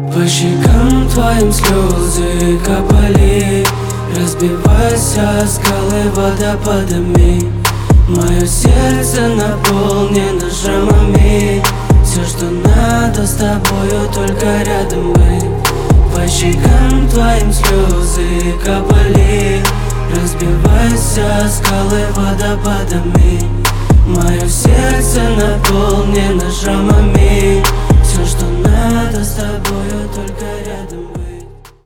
По щекам твоим слезы капали, разбиваясь о скалы водопадами. Мое сердце наполнено шрамами. Все, что надо с тобою, только рядом быть. По щекам твоим слезы капали, разбиваясь о скалы водопадами. Мое сердце наполнено шрамами. Все, что надо с тобой.